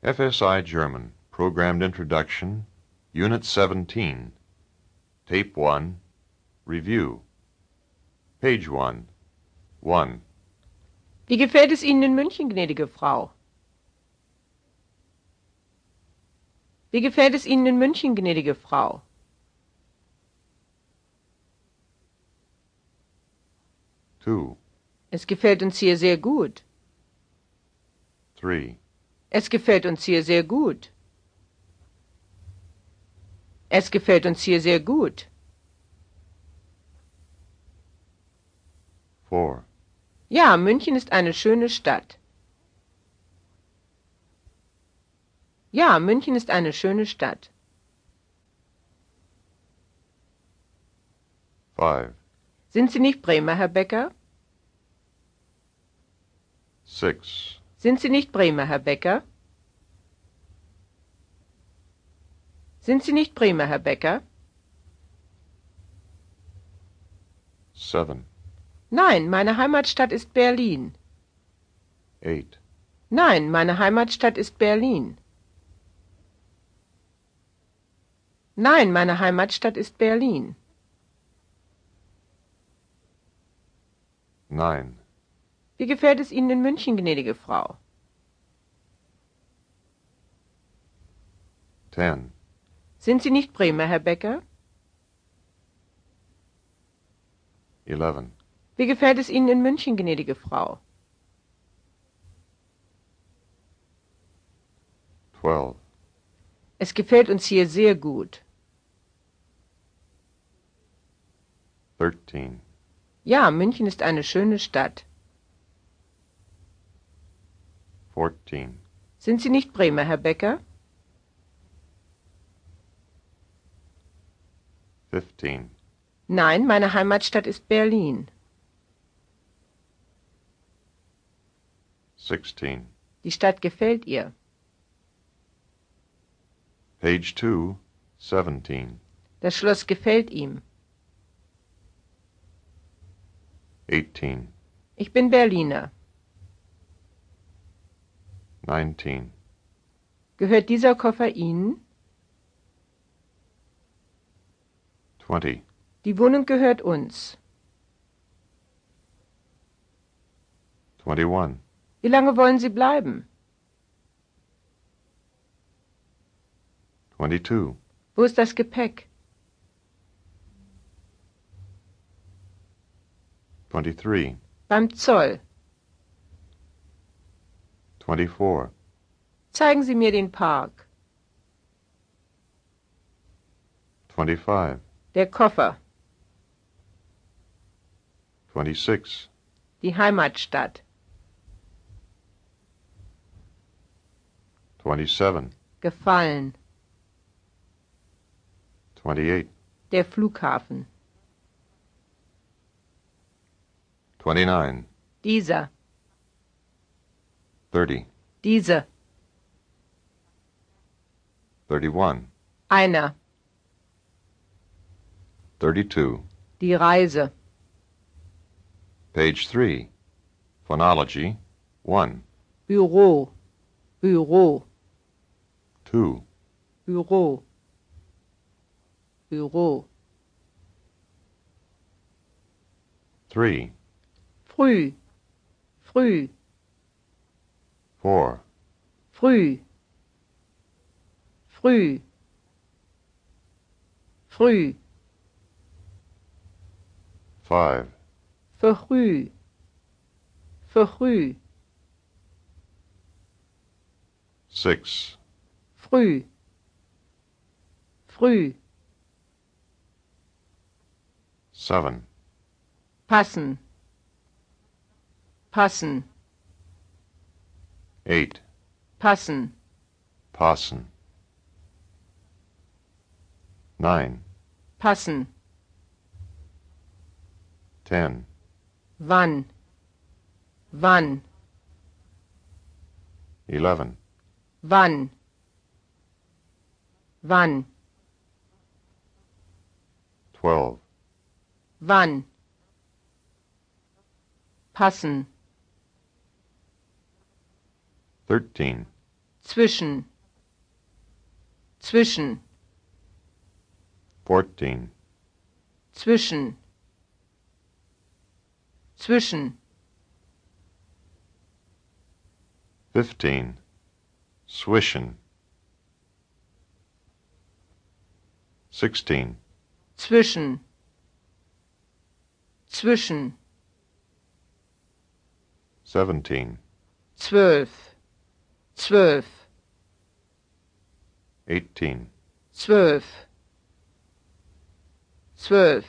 FSI German, Programmed Introduction, Unit 17, Tape 1, Review. Page 1. 1. Wie gefällt es Ihnen in München, gnädige Frau? Wie gefällt es Ihnen in München, gnädige Frau? 2. Es gefällt uns hier sehr gut. 3. Es gefällt uns hier sehr gut. Es gefällt uns hier sehr gut. 4. Ja, München ist eine schöne Stadt. Ja, München ist eine schöne Stadt. 5. Sind Sie nicht Bremer, Herr Becker? 6. Sind Sie nicht Bremer, Herr Becker? Sind Sie nicht Bremer, Herr Becker? 7. Nein, meine Heimatstadt ist Berlin. 8. Nein, meine Heimatstadt ist Berlin. Nein, meine Heimatstadt ist Berlin. 9. Wie gefällt es Ihnen in München, gnädige Frau? 10. Sind Sie nicht Bremer, Herr Becker? 11. Wie gefällt es Ihnen in München, gnädige Frau? 12. Es gefällt uns hier sehr gut. 13. Ja, München ist eine schöne Stadt. 14. Sind Sie nicht Bremer, Herr Becker? 15. Nein, meine Heimatstadt ist Berlin. 16. Die Stadt gefällt ihr. Page 2, 17. Das Schloss gefällt ihm. 18. Ich bin Berliner. 19. Gehört dieser Koffer Ihnen? 20. Die Wohnung gehört uns. 21. Wie lange wollen Sie bleiben? 22. Wo ist das Gepäck? 23. Beim Zoll. 24. Zeigen Sie mir den Park. 25. Der Koffer. 26. Die Heimatstadt. 27. Gefallen. 28. Der Flughafen. 29. Dieser. 30. Diese. 31. Einer. 32. Die Reise. Page 3. Phonology 1. Büro. Büro. 2. Büro. Büro. 3. Früh. Früh. 4. Früh. Früh. Früh. 5. Verfrüh. Verfrüh. 6. Früh. Früh. 7. Passen. Passen. 8. Passen. Passen. 9. Passen. 10. Wann. Wann. 11. Wann. Wann. 12. Wann. Passen. 13. zwischen, zwischen, 14, zwischen, zwischen, 15, swischen, 16, zwischen, zwischen, 17, 12, 12, 18, 12, 12,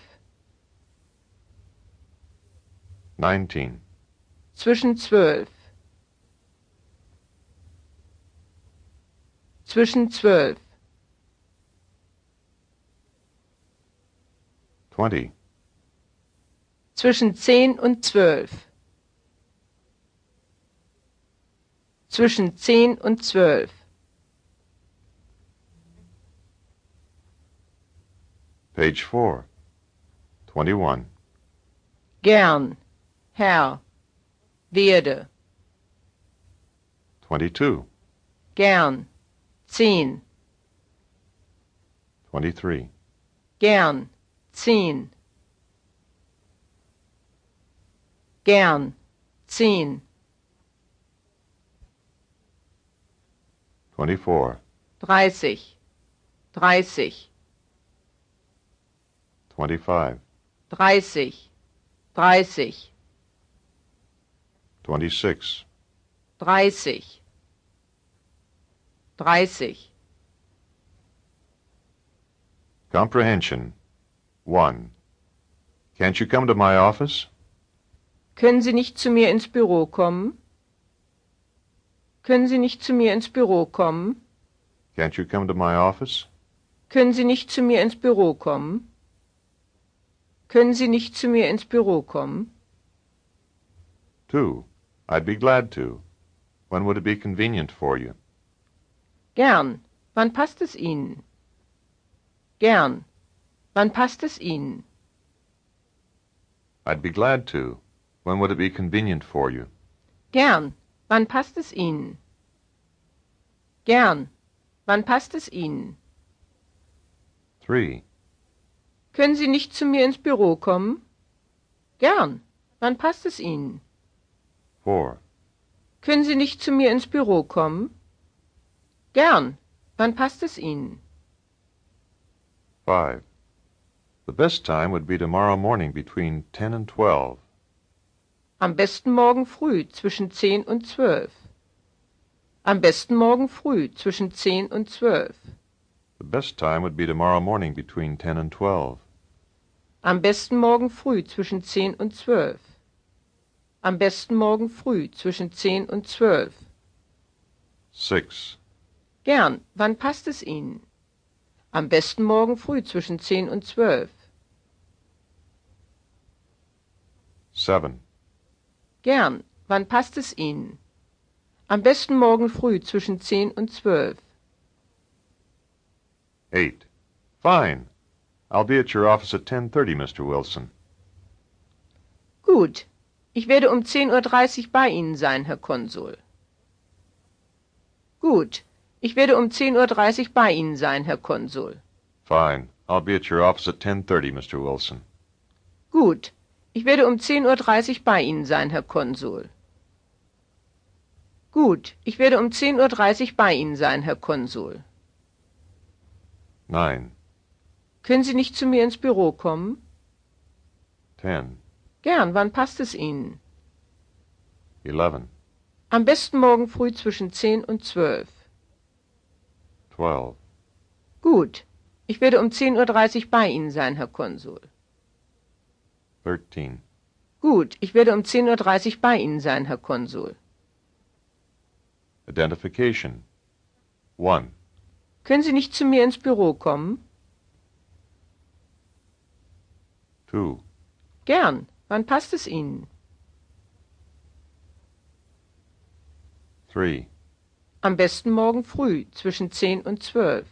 19, zwischen 12, zwischen 12, 20, zwischen 10 und 12, zwischen 10 und 12, page 4, 21, gern, Herr, werde, 22, gern, 10, 23, gern, 10, gern, 10, 24, 30, 30, 25, 30, 30, 26, 30, 30. comprehension. 1. Can't you come to my office? Können Sie nicht zu mir ins Büro kommen? Können Sie nicht zu mir ins Büro kommen? Can't you come to my office? Können Sie nicht zu mir ins Büro kommen? Können Sie nicht zu mir ins Büro kommen? 2. I'd be glad to. When would it be convenient for you? Gern. Wann passt es Ihnen? Gern. Wann passt es Ihnen? I'd be glad to. When would it be convenient for you? Gern. Wann passt es Ihnen? Gern. Wann passt es Ihnen? 3. Können Sie nicht zu mir ins Büro kommen? Gern. Wann passt es Ihnen? 4. Können Sie nicht zu mir ins Büro kommen? Gern. Wann passt es Ihnen? 5. The best time would be tomorrow morning between 10 and 12. Am besten morgen früh zwischen 10 und 12. Am besten morgen früh zwischen 10 und 12. The best time would be tomorrow morning between 10 and 12. Am besten morgen früh zwischen 10 und 12. Am besten morgen früh zwischen 10 und 12. 6. Gern. Wann passt es Ihnen? Am besten morgen früh zwischen 10 und 12. 7. Gern. Wann passt es Ihnen? Am besten morgen früh zwischen 10 und 12. 8. Fine. I'll be at your office at 10:30, Mr. Wilson. Gut. Ich werde um 10:30 Uhr bei Ihnen sein, Herr Konsul. Gut. Ich werde um 10:30 Uhr bei Ihnen sein, Herr Konsul. Fine. I'll be at your office at 10:30, Mr. Wilson. Gut. Ich werde um 10:30 Uhr bei Ihnen sein, Herr Konsul. Gut. Ich werde um 10:30 Uhr bei Ihnen sein, Herr Konsul. 9. Können Sie nicht zu mir ins Büro kommen? 10. Gern. Wann passt es Ihnen? 11. Am besten morgen früh zwischen 10 und 12. 12. Gut. Ich werde um 10:30 Uhr bei Ihnen sein, Herr Konsul. 13. Gut. Ich werde um 10:30 Uhr bei Ihnen sein, Herr Konsul. Identification. 1. Können Sie nicht zu mir ins Büro kommen? 2. Gern. Wann passt es Ihnen? 3. Am besten morgen früh zwischen 10 und 12.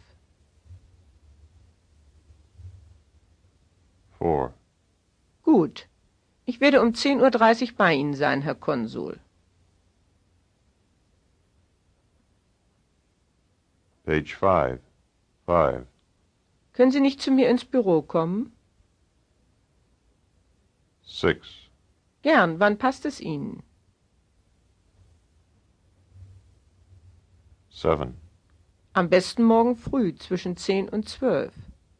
4. Gut. Ich werde um 10:30 Uhr bei Ihnen sein, Herr Konsul. Page 5. 5. Können Sie nicht zu mir ins Büro kommen? 6. Gern. Wann passt es Ihnen? 7. Am besten morgen früh zwischen 10 und 12.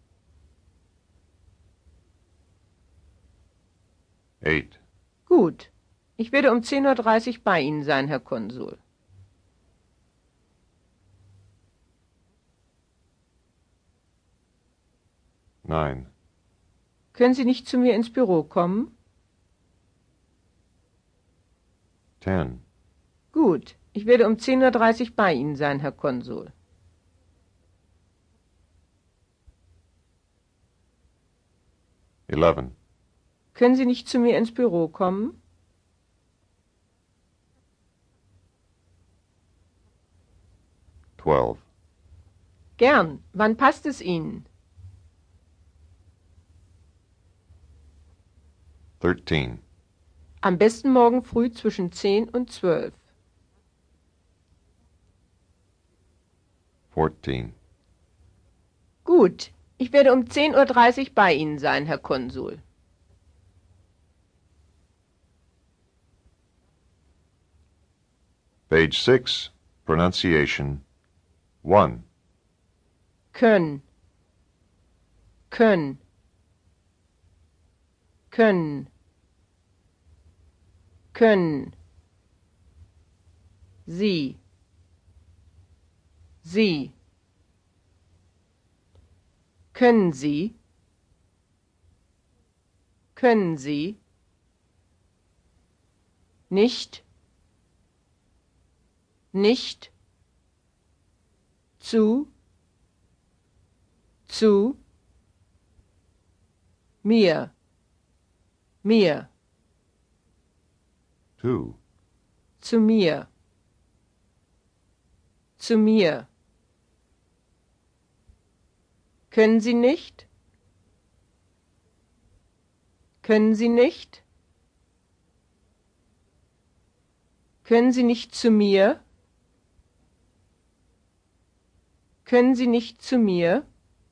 8. Gut. Ich werde um 10:30 Uhr bei Ihnen sein, Herr Konsul. 9. Können Sie nicht zu mir ins Büro kommen? 10. Gut. Ich werde um 10:30 Uhr bei Ihnen sein, Herr Konsul. 11. Können Sie nicht zu mir ins Büro kommen? 12. Gern. Wann passt es Ihnen? 13. Am besten morgen früh zwischen 10 und 12. 14. Gut. Ich werde um 10:30 Uhr bei Ihnen sein, Herr Konsul. Page 6. Pronunciation. 1. Können. Können. Können. Können. Sie. Sie. Können Sie? Können Sie? Nicht? Nicht? Zu? Zu? Mir? Mir? 2. Zu mir? Zu mir? Können Sie nicht? Können Sie nicht? Können Sie nicht zu mir? Können Sie nicht zu mir?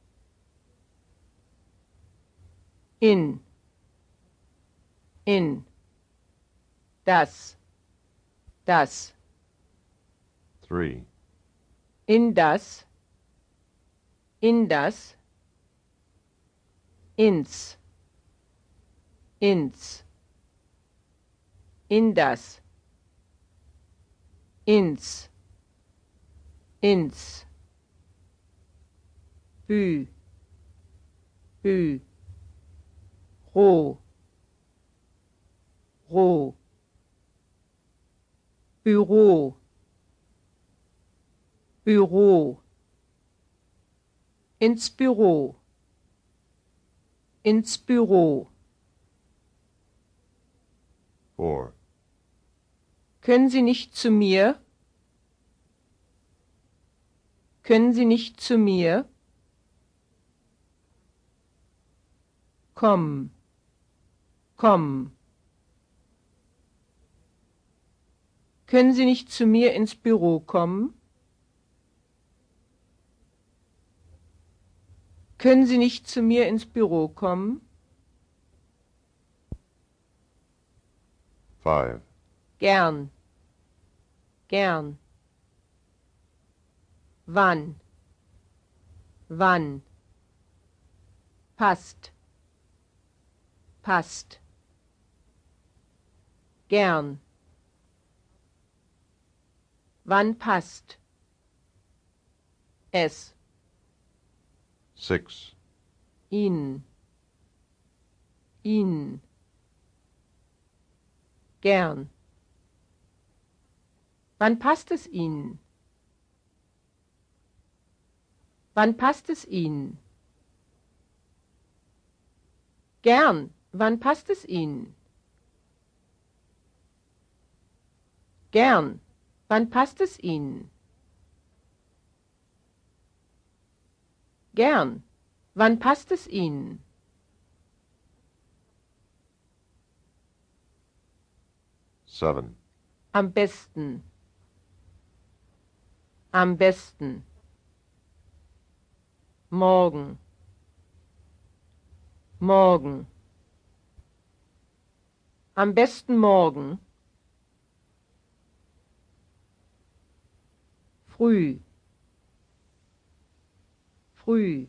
In. In. Das. Das. 3. In das. In das. Ins. Ins. In das. Ins. Ins. Bü. Bü. Roh. Roh. Büro. Büro. Ins Büro. Ins Büro. 4. Können Sie nicht zu mir? Können Sie nicht zu mir? Komm. Komm. Können Sie nicht zu mir ins Büro kommen? Können Sie nicht zu mir ins Büro kommen? 5. Gern. Gern. Wann? Wann? Passt. Passt. Gern. Wann passt? Es. 6. Ihnen. Ihnen. Gern. Wann passt es Ihnen? Wann passt es Ihnen? Gern. Wann passt es Ihnen? Gern. Wann passt es Ihnen? Gern. Wann passt es Ihnen? 7. Am besten. Am besten. morgen, morgen. Am besten morgen, früh, früh,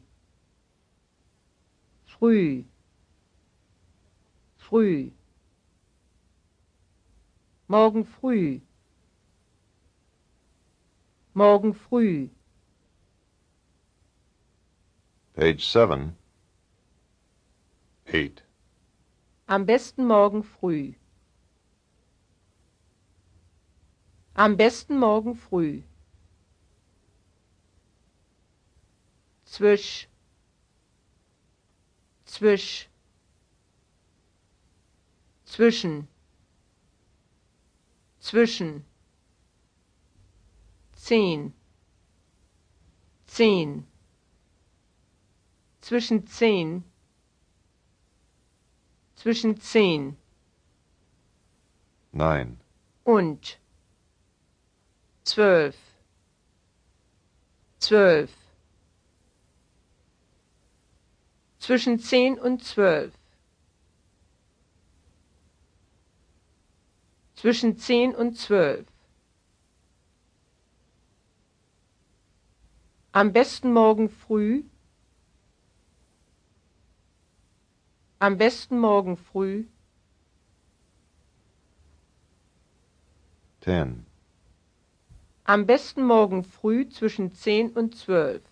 früh, früh. Morgen früh, morgen früh. Page 7. 8. Am besten morgen früh. Am besten morgen früh. Zwisch, zwisch, zwischen, zwischen. 10, 10. Zwischen 10, zwischen 10. 9. Und 12, 12. Zwischen 10 und 12. Zwischen 10 und 12. Am besten morgen früh. Am besten morgen früh. 10. Am besten morgen früh zwischen 10 und 12.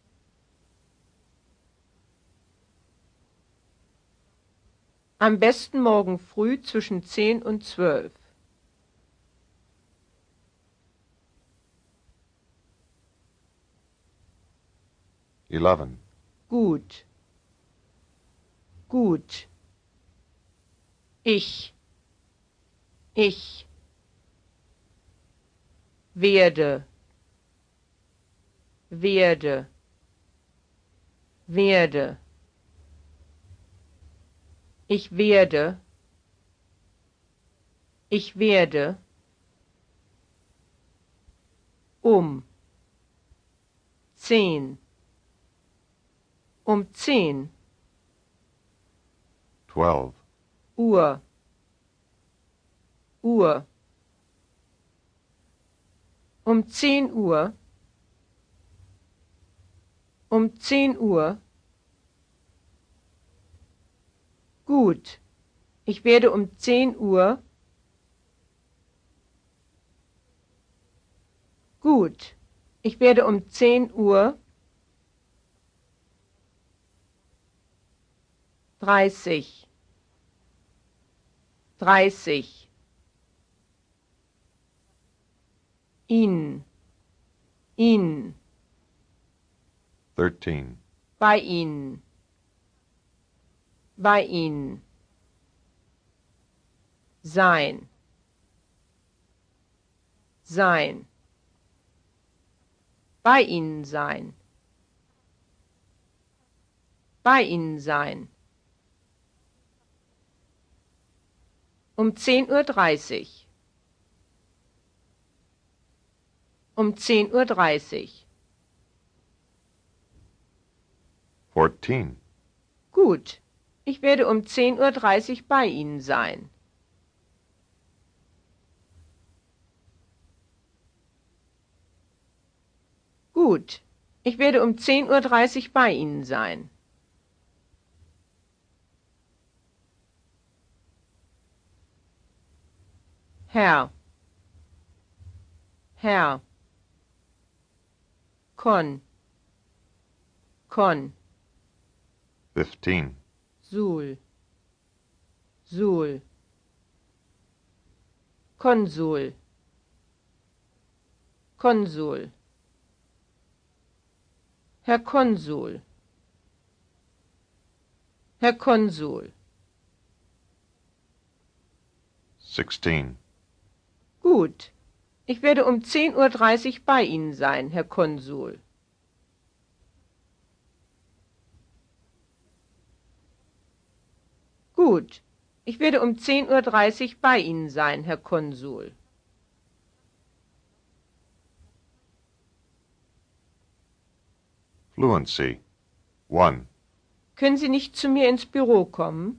Am besten morgen früh zwischen 10 und 12. Eleven. Gut, gut. Ich werde, werde, werde. Ich werde, ich werde. Um 10, um 10 12. Uhr, Uhr. Um 10 Uhr, um 10 Uhr. Gut, ich werde um 10 Uhr. Gut, ich werde um 10 Uhr 30, 30. In, 13. bei Ihnen, bei Ihnen. Sein, sein. Bei Ihnen sein, bei Ihnen sein. Um 10:30 Uhr. Um 10:30 Uhr. 14. Gut, ich werde um 10:30 Uhr bei Ihnen sein. Gut, ich werde um 10:30 Uhr bei Ihnen sein. Herr, Herr. Kon, 15. Sul, Sul. Konsul, Konsul. Herr Konsul, Herr Konsul. 16. Gut, ich werde um 10:30 Uhr bei Ihnen sein, Herr Konsul. Gut, ich werde um 10:30 Uhr bei Ihnen sein, Herr Konsul. Fluency. 1. Können Sie nicht zu mir ins Büro kommen?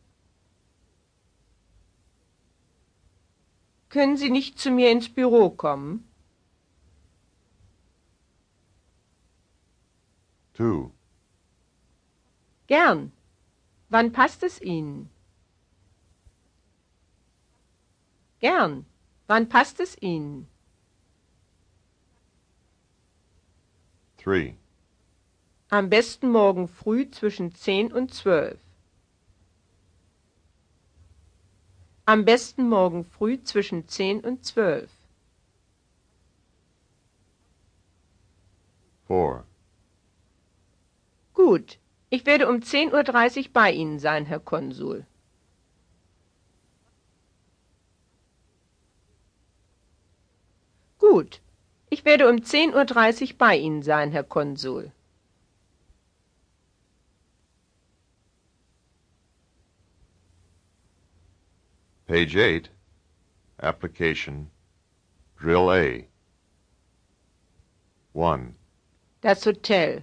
Können Sie nicht zu mir ins Büro kommen? 2. Gern. Wann passt es Ihnen? Gern. Wann passt es Ihnen? 3. Am besten morgen früh zwischen 10 und 12. Am besten morgen früh zwischen 10 und 12. 4. Gut. Ich werde um 10:30 Uhr bei Ihnen sein, Herr Konsul. Gut. Ich werde um 10:30 Uhr bei Ihnen sein, Herr Konsul. Page 8. Application. Drill A. 1. Das Hotel.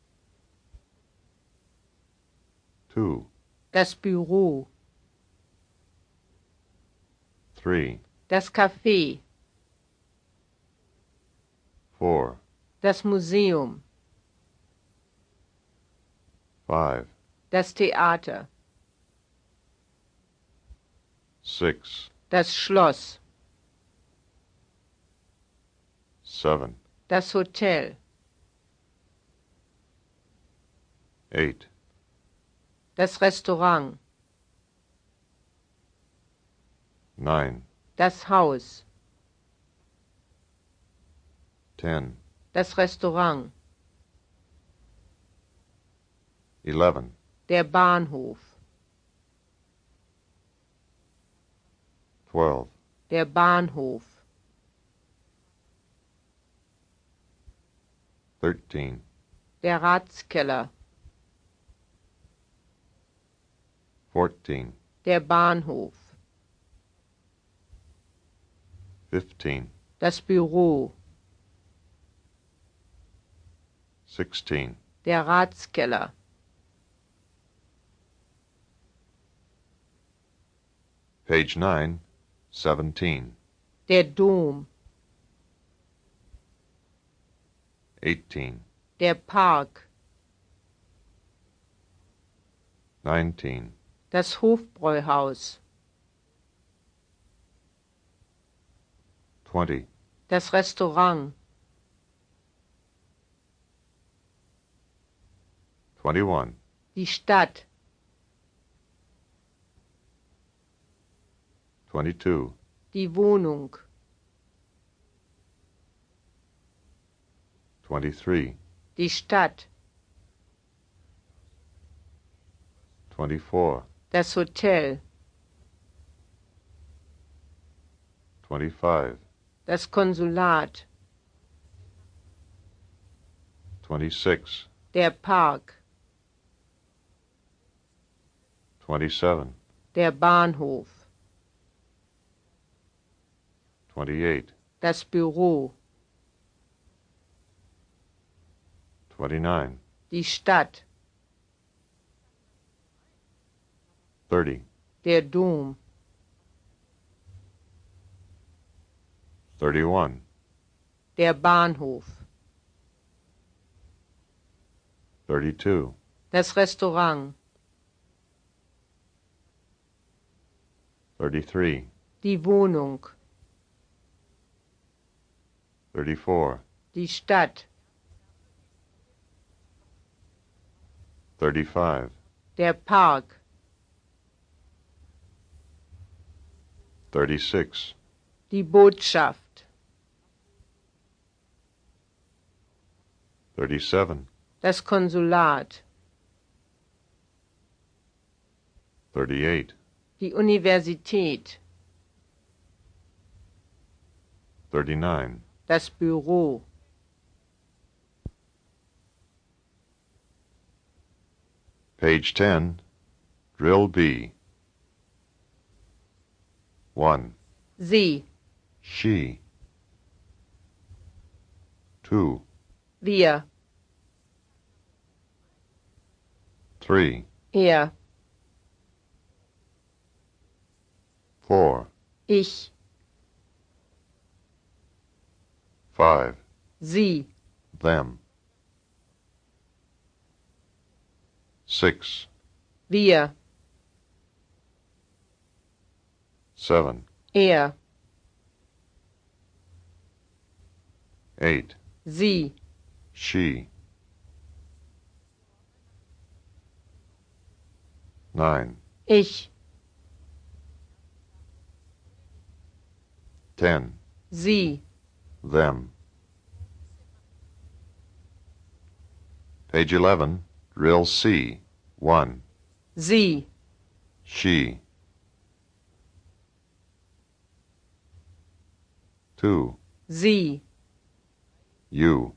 2. Das Büro. 3. Das Café. 4. Das Museum. 5. Das Theater. 6. Das Schloss. 7. Das Hotel. 8. Das Restaurant. 9. Das Haus. 10. Das Restaurant. 11. Der Bahnhof. 12. Der Bahnhof. 13. Der Ratskeller. 14. Der Bahnhof. 15. Das Büro. 16. Der Ratskeller. Page 9. 17. Der Dom. 18. Der Park. 19. Das Hofbräuhaus. 20. Das Restaurant. 21. Die Stadt. 22. Die Wohnung. 23. Die Stadt. 24. Das Hotel. 25. Das Konsulat. 26. Der Park. 27. Der Bahnhof. 28. Das Büro. 29. Die Stadt. 30. Der Dom. 31. Der Bahnhof. 32. Das Restaurant. 33. Die Wohnung. 34. Die Stadt. 35. Der Park. 36. Die Botschaft. 37. Das Konsulat. 38. Die Universität. 39. Das Büro. Page 10. Drill B. 1. Sie. She. 2. Wir. 3, Er, 4, ich, 5, sie, them. 6, wir, 7, er, 8, sie, she. 9, ich, 10, sie, them. Page 11, drill C. 1, sie, she. 2, sie, you.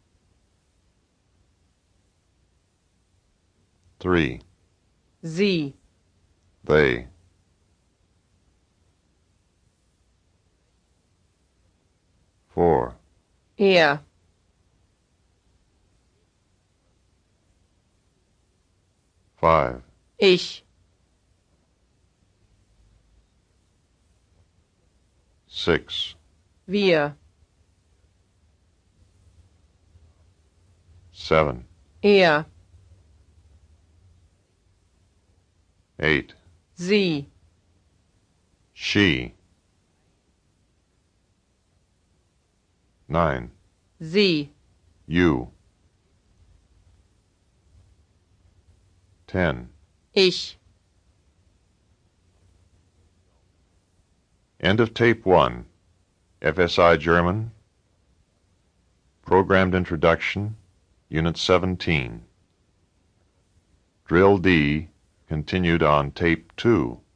3, sie, they. 4, er, 5, ich, 6, wir, 7, er, 8, sie, she. 9, sie, you. 10. ich. End of Tape 1. FSI German. Programmed Introduction, Unit 17. Drill D, continued on Tape 2.